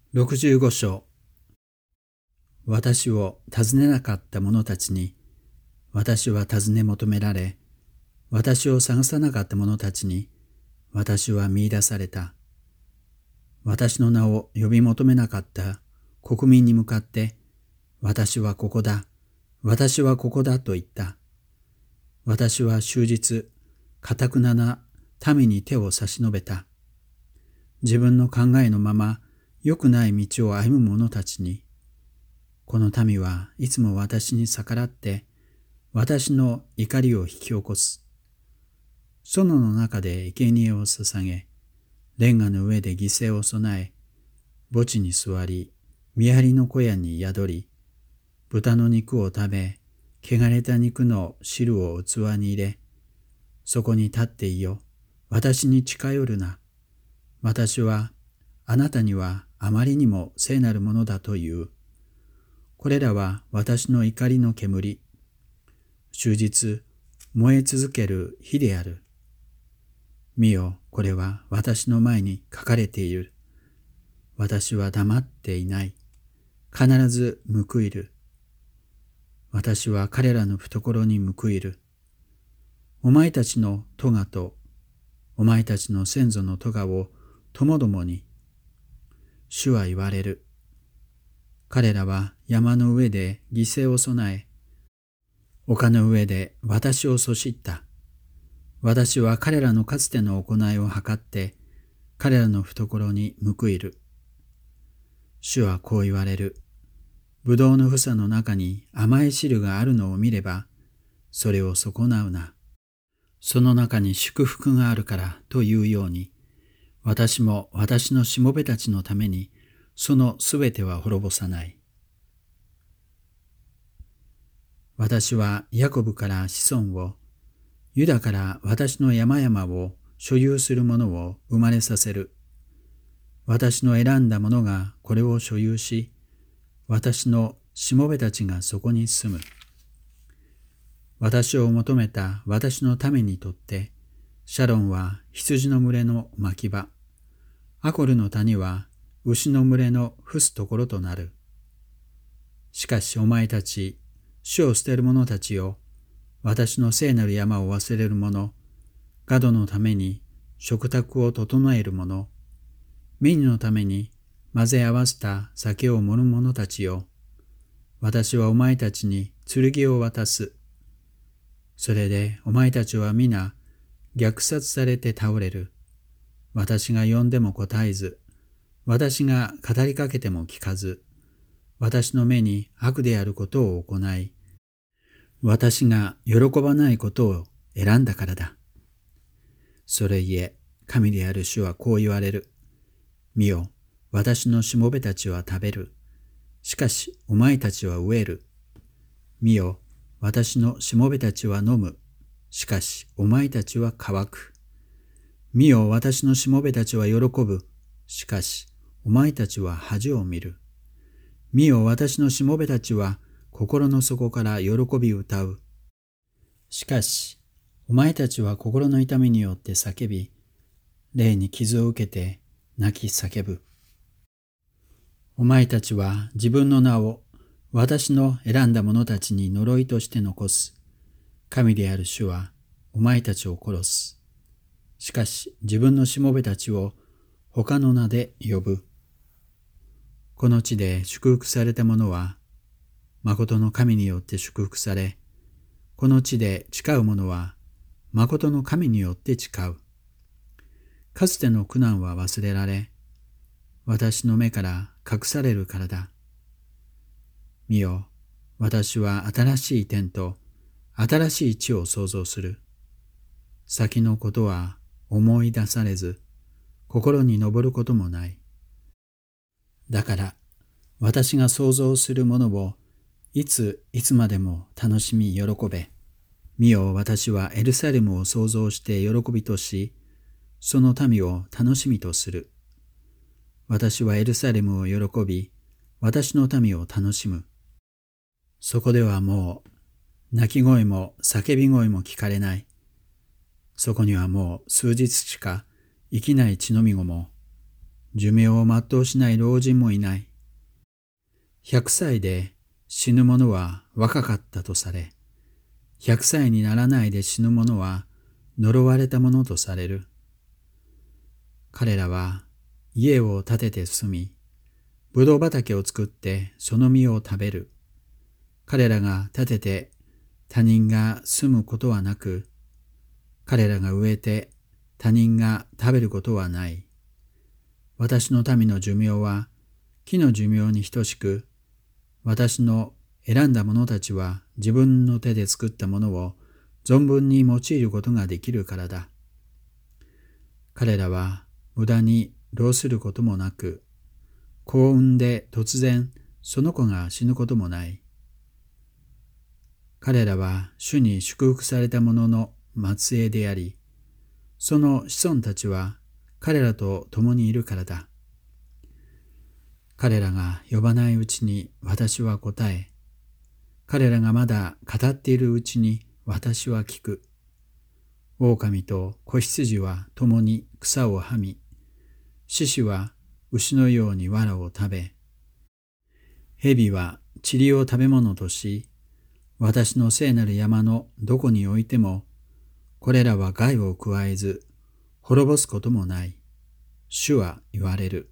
65章。私を尋ねなかった者たちに、私は尋ね求められ、私を探さなかった者たちに、私は見出された。私の名を呼び求めなかった国民に向かって、私はここだ、私はここだと言った。私は終日、堅なな民に手を差し伸べた。自分の考えのまま、良くない道を歩む者たちに、この民はいつも私に逆らって、私の怒りを引き起こす。園の中で生贄を捧げ、レンガの上で犠牲を備え、墓地に座り、見張りの小屋に宿り、豚の肉を食べ、汚れた肉の汁を器に入れ、そこに立っていよ、私に近寄るな。私は、あなたにはあまりにも聖なるものだという。これらは私の怒りの煙。終日燃え続ける火である。見よ、これは私の前に書かれている。私は黙っていない。必ず報いる。私は彼らの懐に報いる。お前たちの咎と、お前たちの先祖の咎をともどもに、主は言われる。彼らは山の上で犠牲を備え、丘の上で私をそしった。私は彼らのかつての行いを図って、彼らの懐に報いる。主はこう言われる。ぶどうの房の中に甘い汁があるのを見れば、それを損なうな。その中に祝福があるからというように、私も私のしもべたちのために、そのすべては滅ぼさない。私はヤコブから子孫を、ユダから私の山々を所有する者を生まれさせる。私の選んだ者がこれを所有し、私のしもべたちがそこに住む。私を求めた私の民にとって、シャロンは羊の群れの牧場、アコルの谷は牛の群れの伏すところとなる。しかしお前たち、主を捨てる者たちよ、私の聖なる山を忘れる者、ガドのために食卓を整える者、ミニのために混ぜ合わせた酒を盛る者たちよ、私はお前たちに剣を渡す。それでお前たちは皆虐殺されて倒れる。私が呼んでも答えず、私が語りかけても聞かず、私の目に悪であることを行い、私が喜ばないことを選んだからだ。それゆえ、神である主はこう言われる。見よ、私のしもべたちは食べる。しかし、お前たちは飢える。見よ、私のしもべたちは飲む。しかし、お前たちは乾く。見よ、私のしもべたちは喜ぶ。しかし、お前たちは恥を見る。見よ、私のしもべたちは心の底から喜び歌う。しかし、お前たちは心の痛みによって叫び、霊に傷を受けて泣き叫ぶ。お前たちは自分の名を私の選んだ者たちに呪いとして残す。神である主はお前たちを殺す。しかし自分のしもべたちを他の名で呼ぶ。この地で祝福された者は、誠の神によって祝福され、この地で誓う者は、誠の神によって誓う。かつての苦難は忘れられ、私の目から隠されるからだ。見よ、私は新しい天と新しい地を創造する。先のことは思い出されず、心に上ることもない。だから、私が創造するものをいつまでも楽しみ喜べ。見よ、私はエルサレムを創造して喜びとし、その民を楽しみとする。私はエルサレムを喜び、私の民を楽しむ。そこではもう、泣き声も叫び声も聞かれない。そこにはもう数日しか生きない血のみ子も、 寿命を全うしない老人もいない。100歳で死ぬ者は若かったとされ、100歳にならないで死ぬ者は呪われたものとされる。彼らは家を建てて住み、ぶどう畑を作ってその実を食べる。彼らが建てて他人が住むことはなく、彼らが植えて他人が食べることはない。私の民の寿命は木の寿命に等しく、私の選んだ者たちは自分の手で作ったものを存分に用いることができるからだ。彼らは無駄に労することもなく、子を産んで突然その子が死ぬこともない。彼らは主に祝福された者の末裔であり、その子孫たちは彼らと共にいるからだ。彼らが呼ばないうちに私は答え、彼らがまだ語っているうちに私は聞く。狼と子羊は共に草をはみ、獅子は牛のように藁を食べ、蛇は塵を食べ物とし、私の聖なる山のどこに置いても、これらは害を加えず、滅ぼすこともない。主は言われる。